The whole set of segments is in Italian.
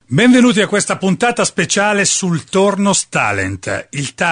Benvenuti a questa puntata speciale sul Tornos Talent.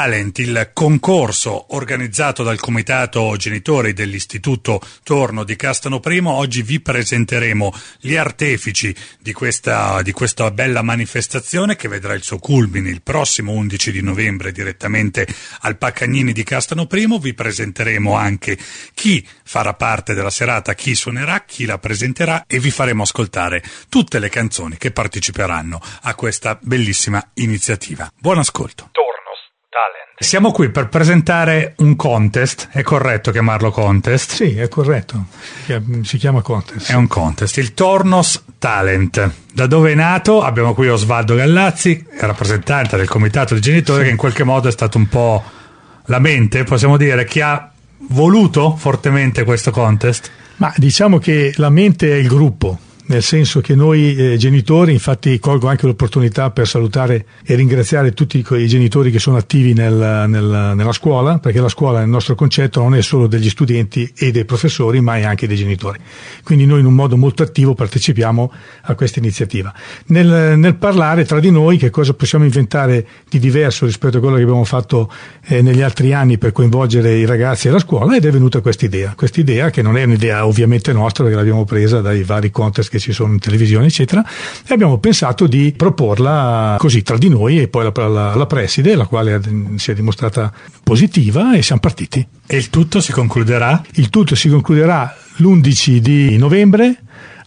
Il concorso organizzato dal Comitato Genitori dell'Istituto Torno di Castano I. Oggi vi presenteremo gli artefici di questa bella manifestazione che vedrà il suo culmine il prossimo 11 di novembre direttamente al Paccagnini di Castano I. Vi presenteremo anche chi farà parte della serata, chi suonerà, chi la presenterà e vi faremo ascoltare tutte le canzoni che parteciperanno a questa bellissima iniziativa. Buon ascolto. Tornos Talent. Siamo qui per presentare un contest, è corretto chiamarlo contest? Sì, è corretto, si chiama contest. È un contest, il Tornos Talent. Da dove è nato? Abbiamo qui Osvaldo Gallazzi, rappresentante del Comitato di Genitori, che in qualche modo è stato un po' la mente, possiamo dire, chi ha voluto fortemente questo contest? Ma diciamo che la mente è il gruppo. Nel senso che noi genitori, infatti colgo anche l'opportunità per salutare e ringraziare tutti i genitori che sono attivi nella scuola, perché la scuola nel nostro concetto non è solo degli studenti e dei professori, ma è anche dei genitori. Quindi noi in un modo molto attivo partecipiamo a questa iniziativa. Nel parlare tra di noi che cosa possiamo inventare di diverso rispetto a quello che abbiamo fatto negli altri anni per coinvolgere i ragazzi e la scuola, ed è venuta questa idea che non è un'idea ovviamente nostra, perché l'abbiamo presa dai vari contest che ci sono in televisione eccetera, e abbiamo pensato di proporla così tra di noi e poi la preside, la quale si è dimostrata positiva, e siamo partiti. E il tutto si concluderà? Il tutto si concluderà l'11 di novembre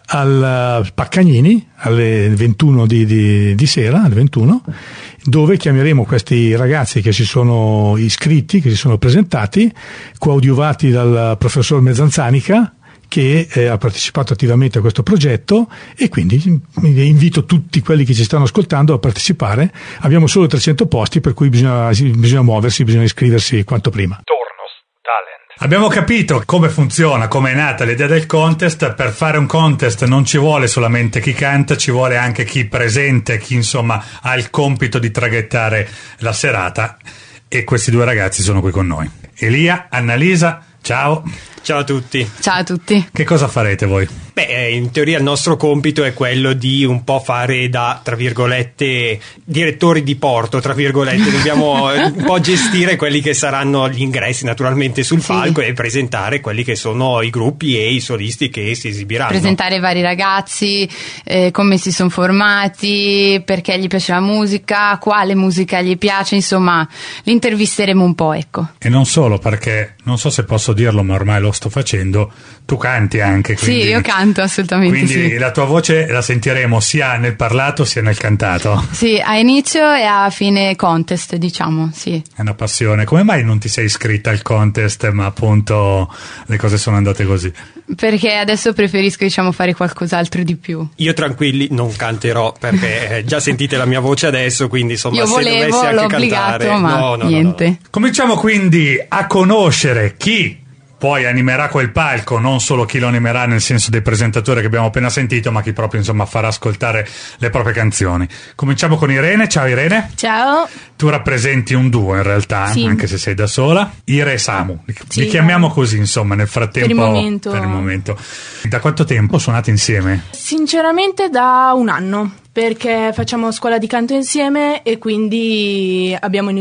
al Paccagnini alle 21 di sera, alle 21, dove chiameremo questi ragazzi che si sono iscritti, che si sono presentati, coadiuvati dal professor Mezzanzanica, che ha partecipato attivamente a questo progetto, e quindi invito tutti quelli che ci stanno ascoltando a partecipare. Abbiamo solo 300 posti, per cui bisogna muoversi, bisogna iscriversi quanto prima. Tornos Talent. Abbiamo capito come funziona, come è nata l'idea del contest. Per fare un contest non ci vuole solamente chi canta, ci vuole anche chi presente, chi insomma ha il compito di traghettare la serata, e questi due ragazzi sono qui con noi. Elia, Annalisa, ciao. Ciao a tutti. Ciao a tutti. Che cosa farete voi? Beh, in teoria il nostro compito è quello di un po' fare da, tra virgolette, direttori di porto, tra virgolette. Dobbiamo un po' gestire quelli che saranno gli ingressi naturalmente sul palco, e presentare quelli che sono i gruppi e i solisti che si esibiranno. Presentare i vari ragazzi, come si sono formati, perché gli piace la musica, quale musica gli piace, insomma li intervisteremo un po', ecco. E non solo, perché non so se posso dirlo, ma ormai lo sto facendo, tu canti anche. Quindi, sì, io canto assolutamente. Quindi sì. La tua voce la sentiremo sia nel parlato sia nel cantato. Sì, a inizio e a fine contest, diciamo, sì. È una passione. Come mai non ti sei iscritta al contest, ma appunto le cose sono andate così? Perché adesso preferisco, diciamo, fare qualcos'altro di più. Io tranquilli non canterò, perché già sentite la mia voce adesso, quindi insomma io se dovessi anche l'ho obbligato, cantare, ma niente. No. Cominciamo quindi a conoscere chi poi animerà quel palco, non solo chi lo animerà nel senso dei presentatori che abbiamo appena sentito, ma chi proprio insomma farà ascoltare le proprie canzoni. Cominciamo con Irene. Ciao Irene. Ciao. Tu rappresenti un duo in realtà, sì, anche se sei da sola. Ire e Samu, sì, li chiamiamo così insomma nel frattempo. Per il momento. Da quanto tempo suonate insieme? Sinceramente da un anno, perché facciamo scuola di canto insieme e quindi abbiamo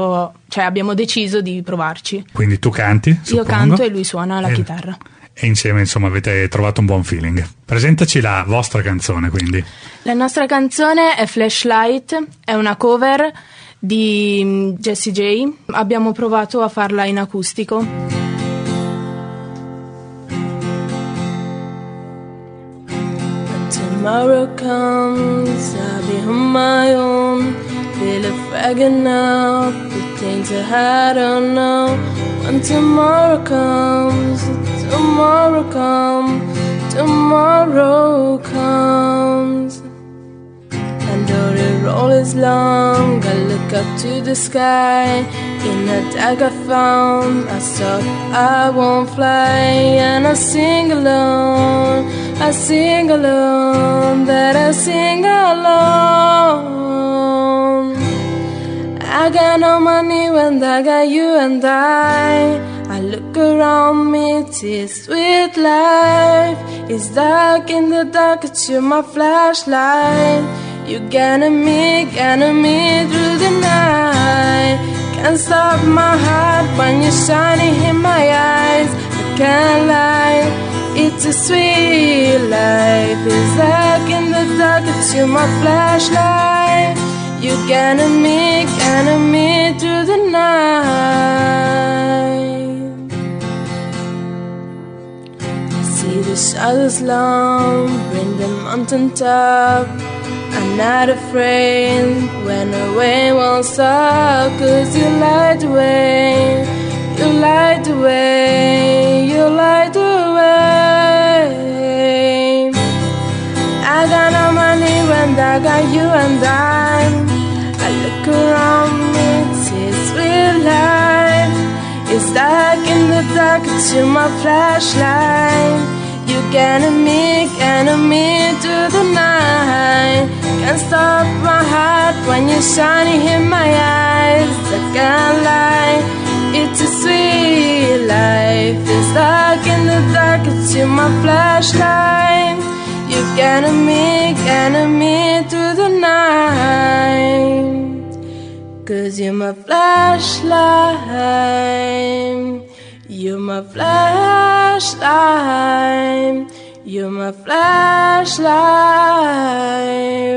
deciso di provarci. Quindi tu canti, suppongo. Io canto e lui suona la chitarra. E insieme insomma avete trovato un buon feeling. Presentaci la vostra canzone, quindi. La nostra canzone è Flashlight, è una cover di Jessie J. Abbiamo provato a farla in acustico. Tomorrow comes, I'll be on my own. Feel a faggot now, pretend to hide, I don't know. When tomorrow comes, tomorrow comes. And though the road is long, I look up to the sky. In the dark I found, I thought I won't fly. And I sing alone, that I sing alone. I got no money when I got you and I look around me, tis sweet life. It's dark in the dark, it's you my flashlight. You're getting me through the night. Can't stop my heart when you're shining in my eyes. I can't lie, it's a sweet life. It's like in the dark, it's you my flashlight. You're getting me through the night. See the shadows long, bring the mountain top. I'm not afraid when the rain won't stop. 'Cause you light the way, you light the way, you light the way. I got no money when I got you and I look around me, see sweet life. It's dark in the dark, it's you my flashlight. You getting me through the night. Can't stop my heart when you're shining in my eyes. I can't lie, it's a sweet life. It's dark in the dark, it's you my flashlight. You getting me through the night. 'Cause you're my flashlight. You're my flashlight. You're my flashlight.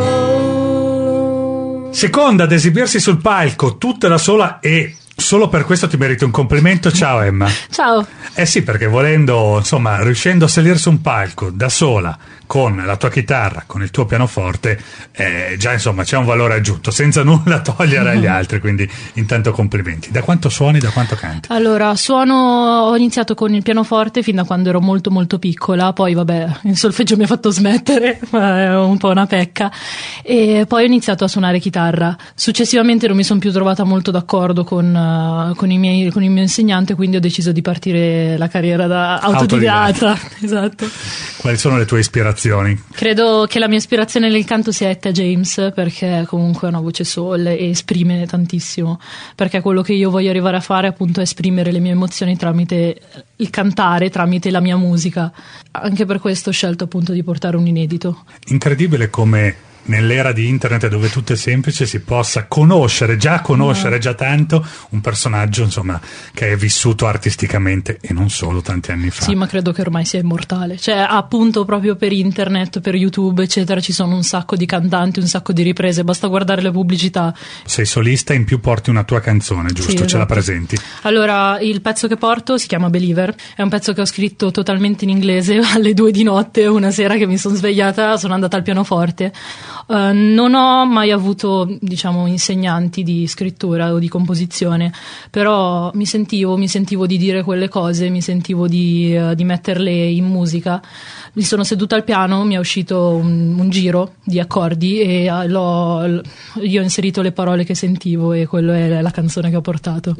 Oh. Seconda ad esibirsi sul palco tutta da sola, e solo per questo ti meriti un complimento. Ciao Emma. Ciao. Eh sì, perché volendo, insomma, riuscendo a salire su un palco da sola con la tua chitarra, con il tuo pianoforte, già insomma c'è un valore aggiunto, senza nulla togliere agli altri, quindi intanto complimenti. Da quanto suoni, da quanto canti? Allora, ho iniziato con il pianoforte fin da quando ero molto molto piccola, poi vabbè, il solfeggio mi ha fatto smettere, ma è un po' una pecca, e poi ho iniziato a suonare chitarra. Successivamente non mi sono più trovata molto d'accordo con il mio insegnante, quindi ho deciso di partire la carriera da autodidatta. Esatto. Quali sono le tue ispirazioni? Credo che la mia ispirazione nel canto sia Etta James, perché comunque ha una voce soul e esprime tantissimo, perché quello che io voglio arrivare a fare appunto è esprimere le mie emozioni tramite il cantare, tramite la mia musica. Anche per questo ho scelto appunto di portare un inedito. Incredibile come nell'era di internet, dove tutto è semplice, si possa conoscere già tanto un personaggio, insomma, che è vissuto artisticamente e non solo tanti anni fa. Sì, ma credo che ormai sia immortale. Cioè, appunto, proprio per internet, per YouTube, eccetera, ci sono un sacco di cantanti, un sacco di riprese, basta guardare le pubblicità. Sei solista e in più porti una tua canzone, giusto? Sì, esatto. Ce la presenti? Allora, il pezzo che porto si chiama Believer, è un pezzo che ho scritto totalmente in inglese alle 2 di notte, una sera che mi sono svegliata, sono andata al pianoforte. Non ho mai avuto, diciamo, insegnanti di scrittura o di composizione, però mi sentivo di dire quelle cose, mi sentivo di metterle in musica. Mi sono seduta al piano, mi è uscito un giro di accordi e io ho inserito le parole che sentivo, e quello è la canzone che ho portato.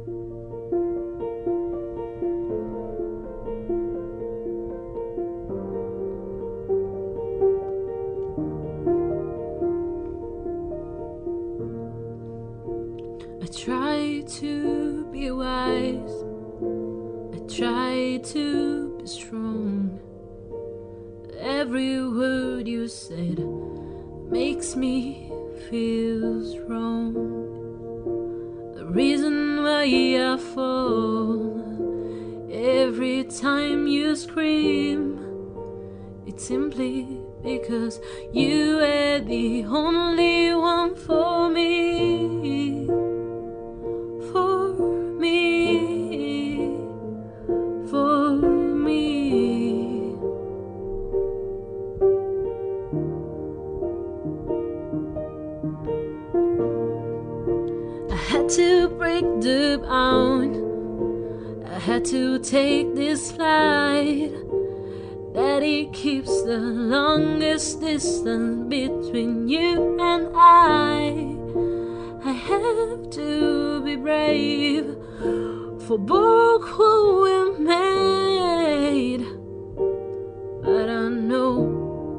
I try to be wise, I try to be strong. Every word you said makes me feel strong. The reason why I fall every time you scream, it's simply because you are the only one for me. For me, for me. I had to break the bound, I had to take this flight. Daddy keeps the longest distance between you and I have to be brave for both who we're made. But I know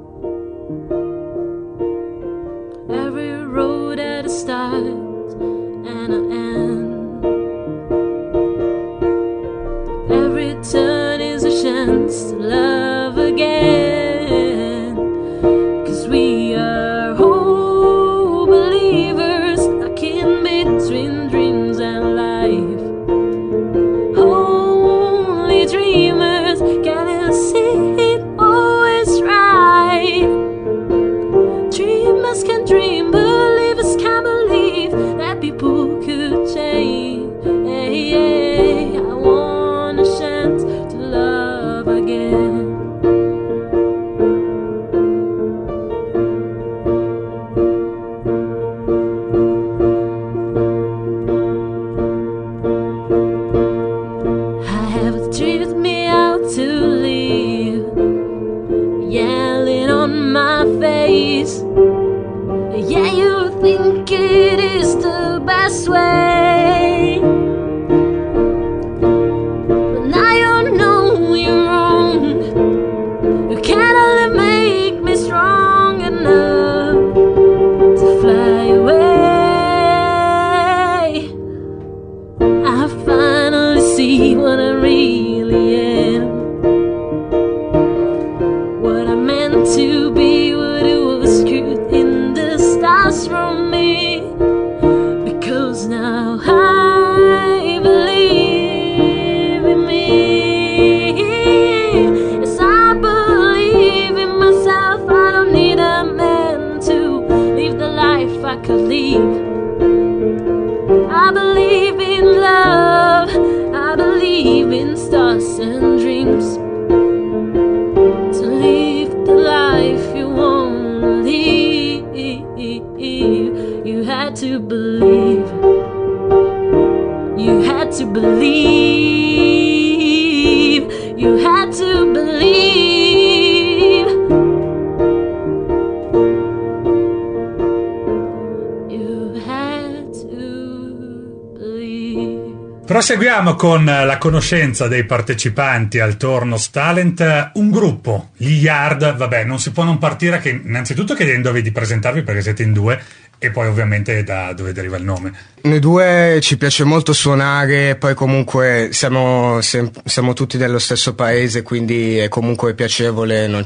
every road had a start and an end. Every turn is a chance to love again. 'Cause we are us can dream, believers can't believe that people could change. Hey, hey, I want a chance to love again. Yeah, you think it is the best way, but now you know you're wrong. You can't only make me strong enough to fly away. I finally see what I really am, what I meant to be, what it was truth in the stars from me. Because now I believe in me. Yes, I believe in myself. I don't need a man to live the life I could live. I believe in love, I believe in stars and dreams. To live the life you wanna live, you had to believe. You had to believe. You had to believe. You had to believe. Proseguiamo con la conoscenza dei partecipanti al Tornos Talent. Un gruppo, gli Yard, vabbè, non si può non partire che innanzitutto chiedendovi di presentarvi perché siete in due e poi ovviamente da dove deriva il nome. Noi due ci piace molto suonare, poi comunque siamo tutti dello stesso paese, quindi è comunque piacevole, non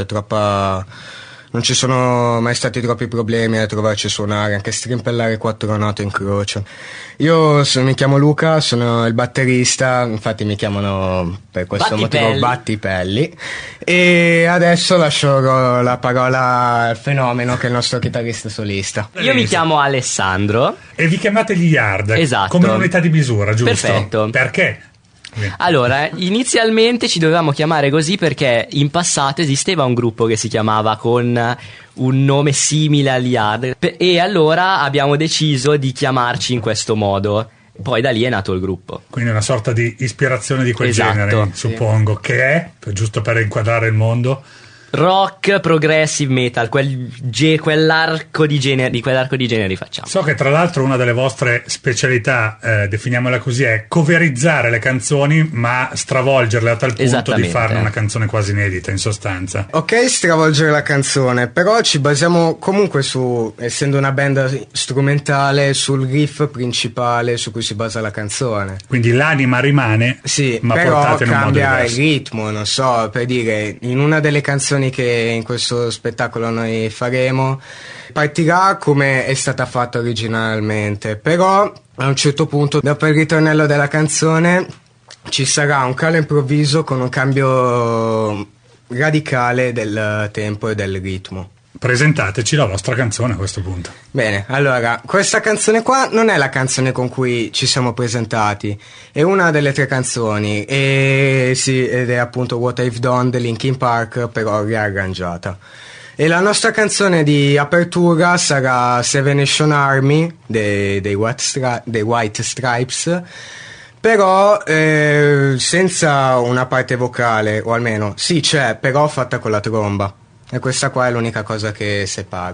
ci sono mai stati troppi problemi a trovarci a suonare, anche strimpellare 4 note in croce. Mi chiamo Luca, sono il batterista, infatti mi chiamano per questo motivo Battipelli. E adesso lascio la parola al Fenomeno, che è il nostro chitarrista solista. Io mi chiamo Alessandro. E vi chiamate gli Yard, esatto, come unità di misura, giusto? Perfetto. Perché? Allora, inizialmente ci dovevamo chiamare così perché in passato esisteva un gruppo che si chiamava con un nome simile agli Yard e allora abbiamo deciso di chiamarci in questo modo. Poi da lì è nato il gruppo. Quindi una sorta di ispirazione di quel Esatto. genere, suppongo, che è, giusto per inquadrare il mondo, rock, progressive metal, quell'arco di generi facciamo. So che tra l'altro una delle vostre specialità, definiamola così, è coverizzare le canzoni ma stravolgerle a tal punto di farne una canzone quasi inedita, in sostanza. Ok, stravolgere la canzone, però ci basiamo comunque su, essendo una band strumentale, sul riff principale su cui si basa la canzone. Quindi l'anima rimane, sì, ma però portata in un modo cambia diverso. il ritmo, non so, per dire, in una delle canzoni che in questo spettacolo noi faremo partirà come è stata fatta originalmente, però a un certo punto dopo il ritornello della canzone ci sarà un calo improvviso con un cambio radicale del tempo e del ritmo. Presentateci la vostra canzone a questo punto. Bene, allora, questa canzone qua non è la canzone con cui ci siamo presentati, è una delle 3 canzoni, ed è appunto What I've Done dei Linkin Park, però riarrangiata. E la nostra canzone di apertura sarà Seven Nation Army dei White Stripes, però senza una parte vocale, o almeno sì c'è, però fatta con la tromba. E questa qua è l'unica cosa che separa.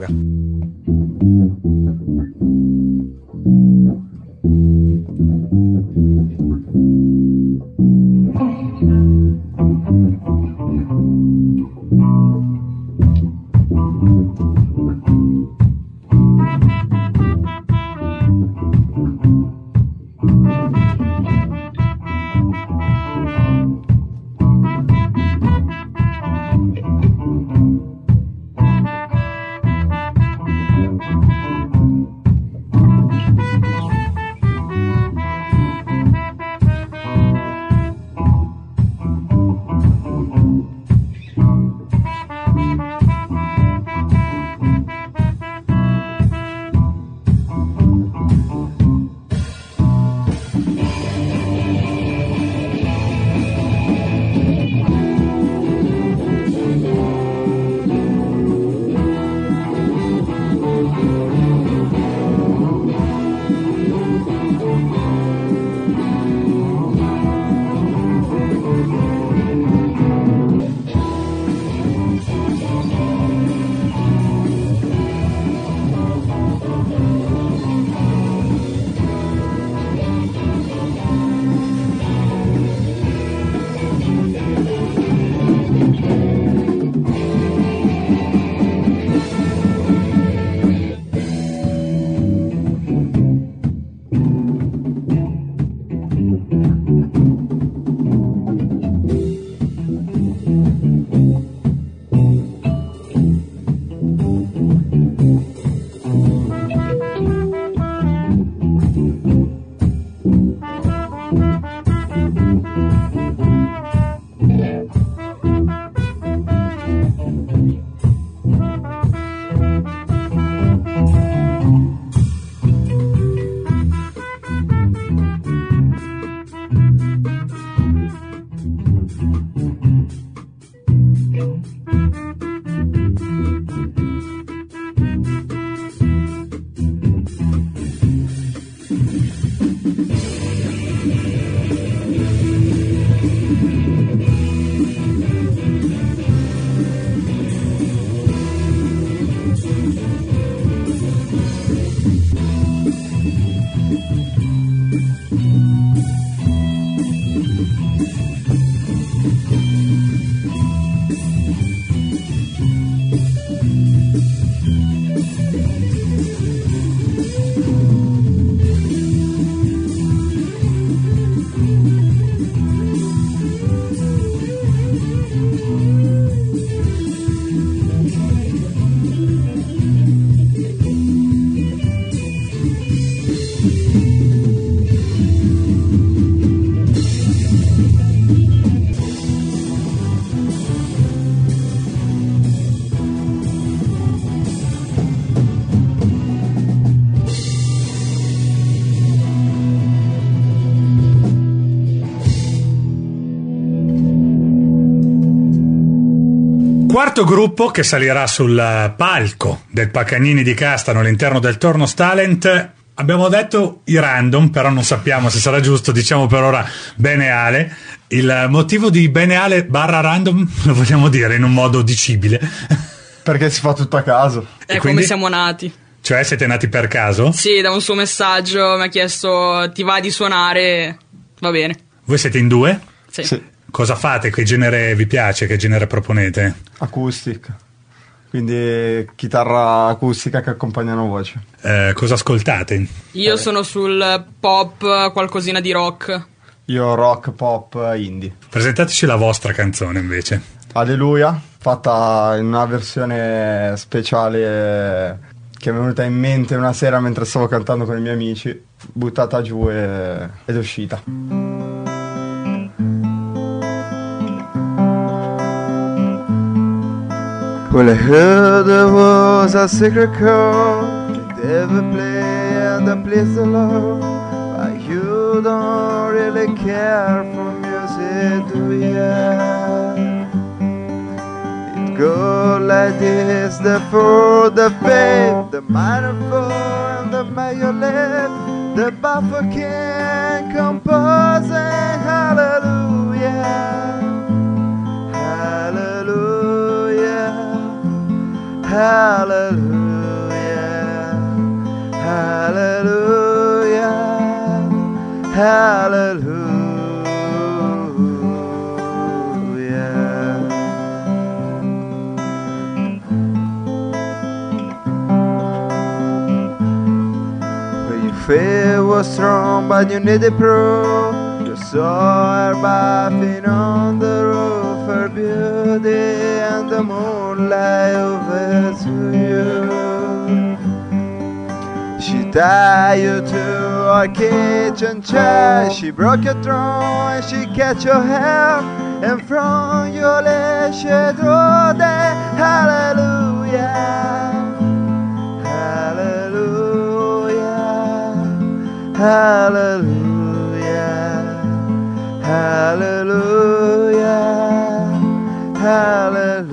quarto gruppo che salirà sul palco del Paganini di Castano all'interno del Tornos Talent, abbiamo detto i Random, però non sappiamo se sarà giusto, diciamo per ora Beneale. Il motivo di Beneale barra Random lo vogliamo dire in un modo dicibile? Perché si fa tutto a caso. È quindi? come siamo nati. Cioè siete nati per caso? Sì, da un suo messaggio mi ha chiesto ti va di suonare, va bene. Voi siete in due? Sì. Cosa fate? Che genere vi piace? Che genere proponete? Acoustic. Quindi chitarra acustica che accompagnano voce. Cosa ascoltate? Io sono sul pop, qualcosina di rock. Io rock, pop, indie. Presentateci la vostra canzone invece. Alleluia, fatta in una versione speciale che mi è venuta in mente una sera mentre stavo cantando con i miei amici, buttata giù ed è uscita. Well, I heard there was a secret chord that ever play and that please the Lord, but you don't really care for music, do ya? It goes like this: the fourth, the fifth, the minor four, and the major left, the buffer can compose and hallelujah. Hallelujah, hallelujah, hallelujah. Well, your faith was strong, but you needed proof. You saw her bathing on the roof, her beauty and the moonlight over to you. She tied you to a kitchen chair, she broke your throne and she catch your hair, and from your lips she drew the hallelujah, hallelujah, hallelujah, hallelujah, hallelujah.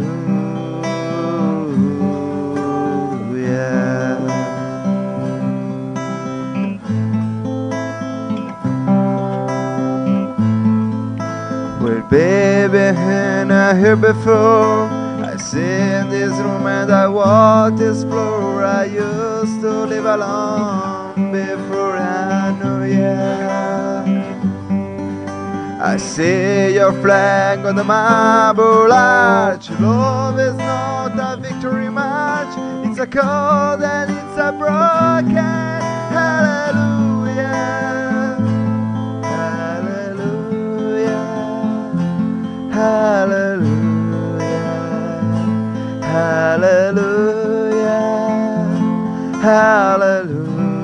Well, baby, and I heard before, I seen this room and I walked this floor. I used to live alone before I knew ya. I see your flag on the marble arch. Love is not a victory march, it's a code and it's a broken hallelujah, hallelujah, hallelujah, hallelujah, hallelujah.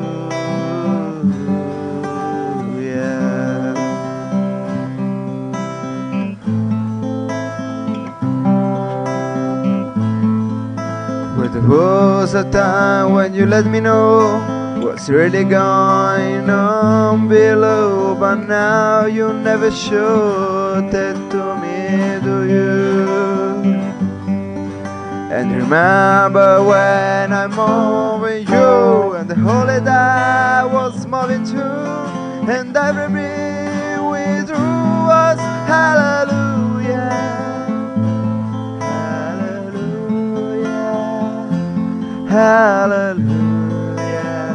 There was a time when you let me know what's really going on below, but now you never showed that to me, do you? And remember when I'm moving you, and the holy day was moving too, and every breath we drew was hallelujah. Hallelujah,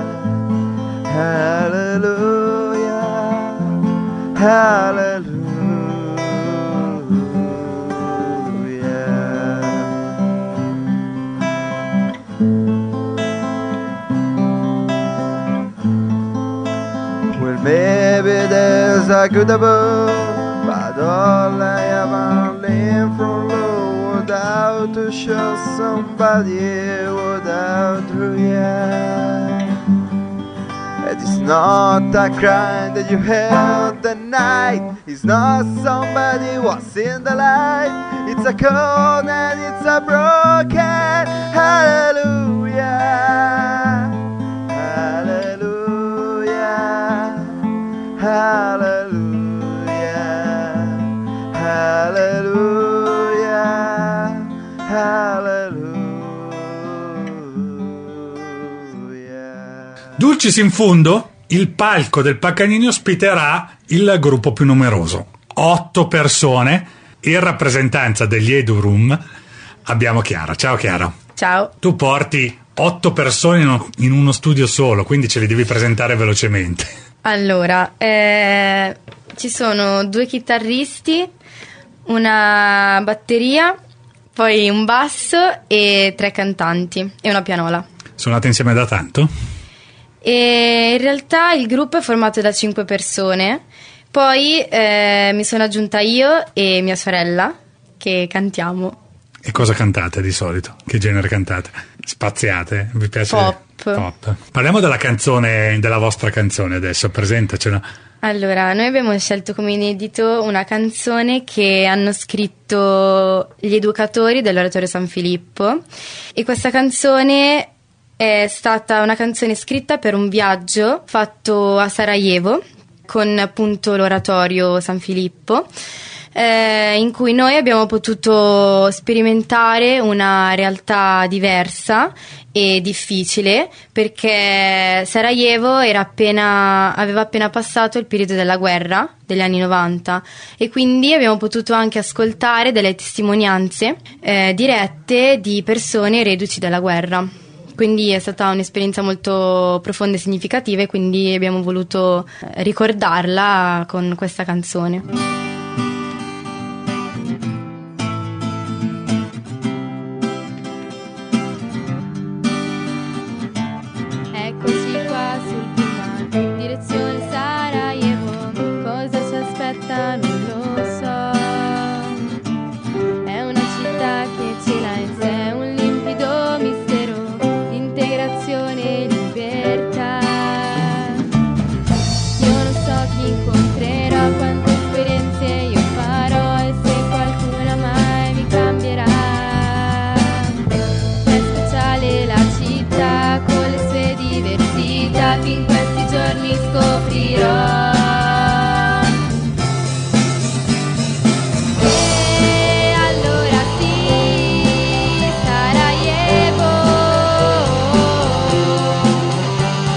hallelujah, hallelujah. Well, maybe there's a good above, but all I ever learned from low without to show somebody without through yeah. It is not a crime that you held the night, it's not somebody was in the light, it's a code and it's a broken hallelujah, hallelujah, hallelujah, hallelujah, hallelujah. Dulcis in fundo, il palco del Paganini ospiterà il gruppo più numeroso, 8 persone. In rappresentanza degli Eduroom abbiamo Chiara. Ciao Chiara. Ciao. Tu porti 8 persone in uno studio solo, quindi ce li devi presentare velocemente. Allora, ci sono 2 chitarristi, una batteria, poi un basso e 3 cantanti e una pianola. Suonate insieme da tanto? E in realtà il gruppo è formato da 5 persone, poi mi sono aggiunta io e mia sorella che cantiamo. E cosa cantate di solito? Che genere cantate? Spaziate? Vi piace? Pop. Parliamo della canzone, della vostra canzone adesso, presentacela. Allora, noi abbiamo scelto come inedito una canzone che hanno scritto gli educatori dell'Oratorio San Filippo, e questa canzone è stata una canzone scritta per un viaggio fatto a Sarajevo con appunto l'Oratorio San Filippo, in cui noi abbiamo potuto sperimentare una realtà diversa e difficile, perché Sarajevo aveva appena passato il periodo della guerra degli anni 90, e quindi abbiamo potuto anche ascoltare delle testimonianze dirette di persone reduci dalla guerra. Quindi è stata un'esperienza molto profonda e significativa, e quindi abbiamo voluto ricordarla con questa canzone. In questi giorni scoprirò. E allora sì, Sarajevo,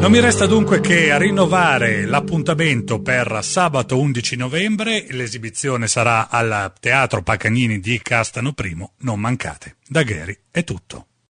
Non mi resta dunque che a rinnovare l'appuntamento per sabato 11 novembre, l'esibizione sarà al Teatro Paganini di Castano I, non mancate. Da Gary è tutto.